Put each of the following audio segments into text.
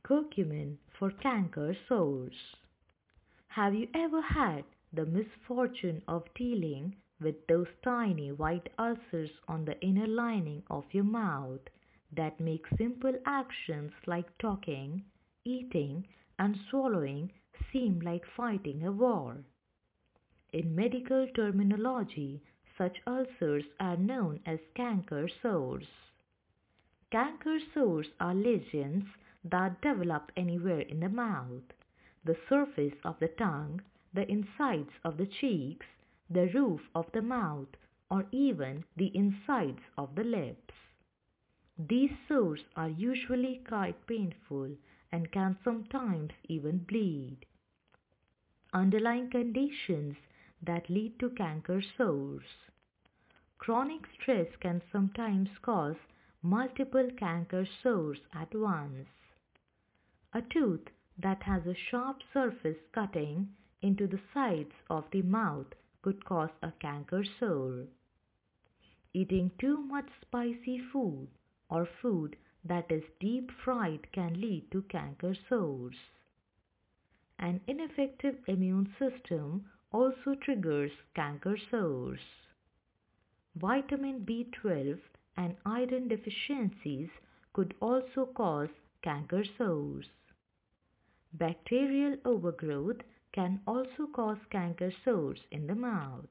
Curcumin for canker sores. Have you ever had the misfortune of dealing with those tiny white ulcers on the inner lining of your mouth that make simple actions like talking, eating, and swallowing seem like fighting a war? In medical terminology, such ulcers are known as canker sores. Canker sores are lesions that develop anywhere in the mouth, the surface of the tongue, the insides of the cheeks, the roof of the mouth, or even the insides of the lips. These sores are usually quite painful and can sometimes even bleed. Underlying conditions that lead to canker sores. Chronic stress can sometimes cause multiple canker sores at once. A tooth that has a sharp surface cutting into the sides of the mouth could cause a canker sore. Eating too much spicy food or food that is deep fried can lead to canker sores. An ineffective immune system also triggers canker sores. Vitamin B12 and iron deficiencies could also cause canker sores. Bacterial overgrowth can also cause canker sores in the mouth.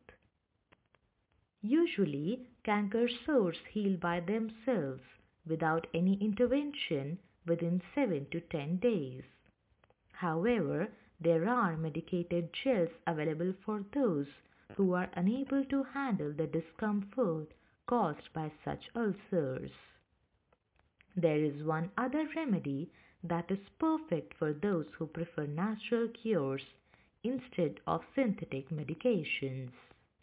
Usually, canker sores heal by themselves without any intervention within 7 to 10 days. However, there are medicated gels available for those who are unable to handle the discomfort caused by such ulcers. There is one other remedy that is perfect for those who prefer natural cures instead of synthetic medications.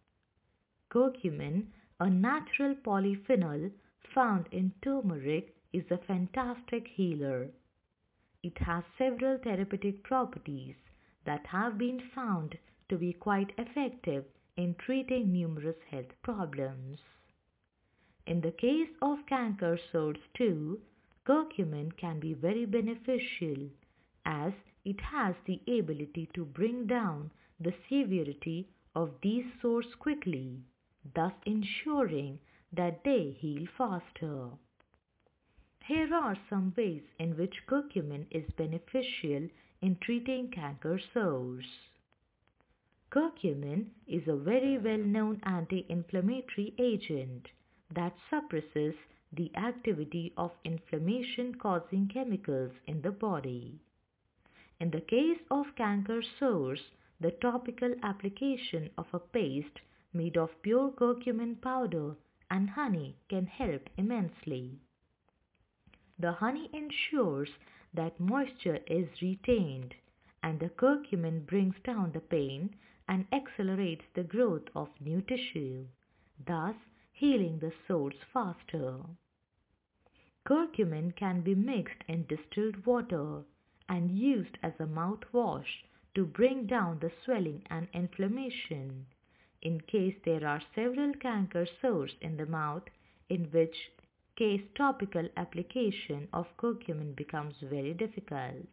Curcumin, a natural polyphenol found in turmeric, is a fantastic healer. It has several therapeutic properties that have been found to be quite effective in treating numerous health problems. In the case of canker sores too, curcumin can be very beneficial as it has the ability to bring down the severity of these sores quickly, thus ensuring that they heal faster. Here are some ways in which curcumin is beneficial in treating canker sores. Curcumin is a very well-known anti-inflammatory agent that suppresses the activity of inflammation-causing chemicals in the body. In the case of canker sores, the topical application of a paste made of pure curcumin powder and honey can help immensely. The honey ensures that moisture is retained, and the curcumin brings down the pain and accelerates the growth of new tissue, thus healing the sores faster. Curcumin can be mixed in distilled water and used as a mouthwash to bring down the swelling and inflammation in case there are several canker sores in the mouth, in which case topical application of curcumin becomes very difficult.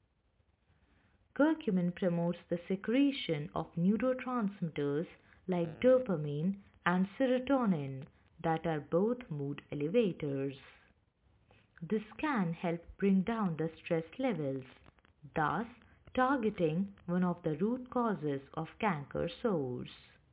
Curcumin promotes the secretion of neurotransmitters like dopamine and serotonin that are both mood elevators. This can help bring down the stress levels, thus targeting one of the root causes of canker sores.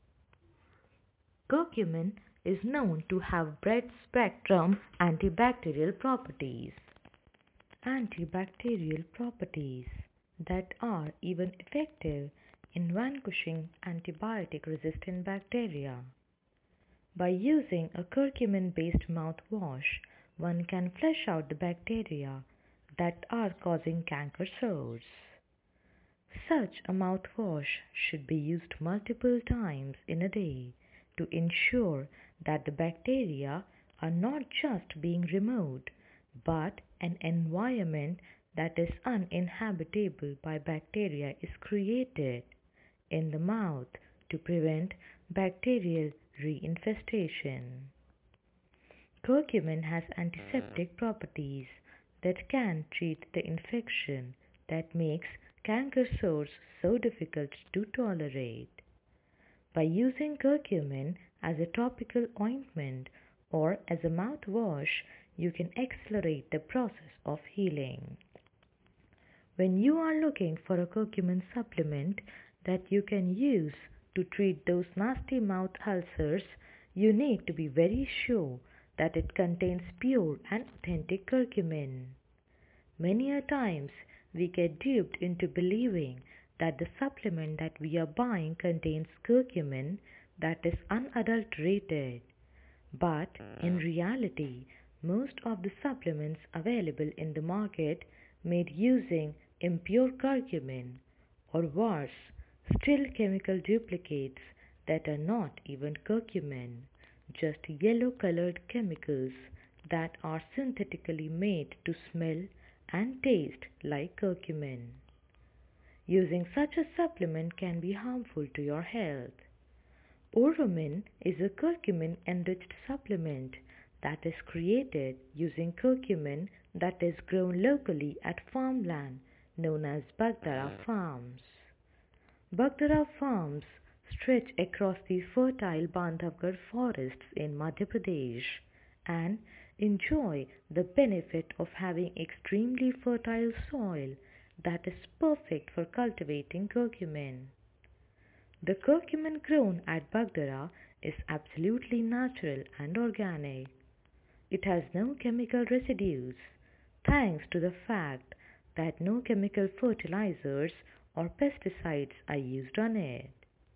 Curcumin is known to have broad-spectrum antibacterial properties. Antibacterial properties that are even effective in vanquishing antibiotic-resistant bacteria. By using a curcumin-based mouthwash, one can flush out the bacteria that are causing canker sores. Such a mouthwash should be used multiple times in a day to ensure that the bacteria are not just being removed, but an environment that is uninhabitable by bacteria is created in the mouth to prevent bacterial reinfestation. Curcumin has antiseptic properties that can treat the infection that makes canker sores so difficult to tolerate. By using curcumin as a topical ointment or as a mouthwash, you can accelerate the process of healing. When you are looking for a curcumin supplement that you can use to treat those nasty mouth ulcers, you need to be very sure that it contains pure and authentic curcumin. Many a times we get duped into believing that the supplement that we are buying contains curcumin that is unadulterated. But in reality, most of the supplements available in the market made using impure curcumin, or worse, still chemical duplicates that are not even curcumin, just yellow colored chemicals that are synthetically made to smell and taste like curcumin. Using such a supplement can be harmful to your health. Oromin is a curcumin-enriched supplement that is created using curcumin that is grown locally at farmland known as Bagdara farms. Bagdara farms stretch across the fertile Bandhavgarh forests in Madhya Pradesh and enjoy the benefit of having extremely fertile soil that is perfect for cultivating curcumin. The curcumin grown at Bagdara is absolutely natural and organic. It has no chemical residues, thanks to the fact that no chemical fertilizers or pesticides are used on it.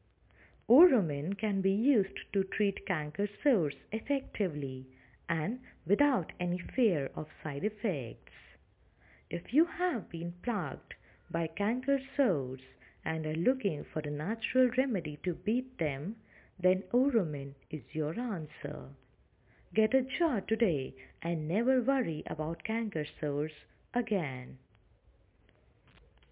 Oromin can be used to treat canker sores effectively and without any fear of side effects. If you have been plagued by canker sores and are looking for a natural remedy to beat them, then Oromin is your answer. Get a jar today and never worry about canker sores again.